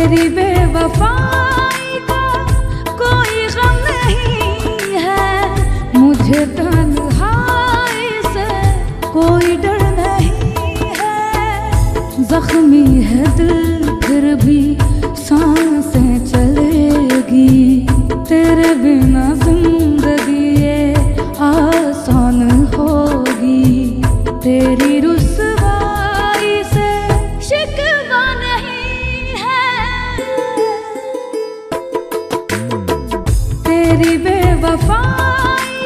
तेरी बेवफाई का कोई गम नहीं है, मुझे तन्हाई से कोई डर नहीं है। जख्मी है दिल फिर भी सांसें चलेगी, तेरे बिना जिंदगी ये आसान होगी। तेरी रुसवाई से शिकवा नहीं है, तेरी बेवफाई